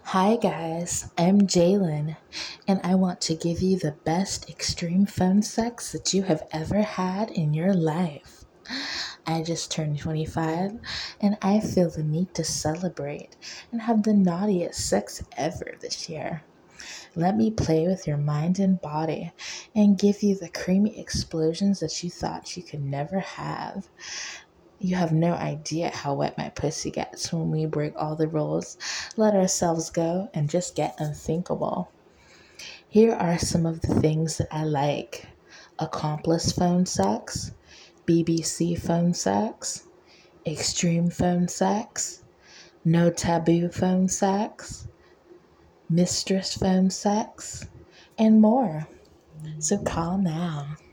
Hi guys, I'm Jalen, and I want to give you the best extreme phone sex that you have ever had in your life. I just turned 25, and I feel the need to celebrate and have the naughtiest sex ever this year. Let me play with your mind and body and give you the creamy explosions that you thought you could never have. You have no idea how wet my pussy gets when we break all the rules, let ourselves go, and just get unthinkable. Here are some of the things that I like: accomplice phone sex, BBC phone sex, extreme phone sex, no taboo phone sex, mistress phone sex, and more. So call now.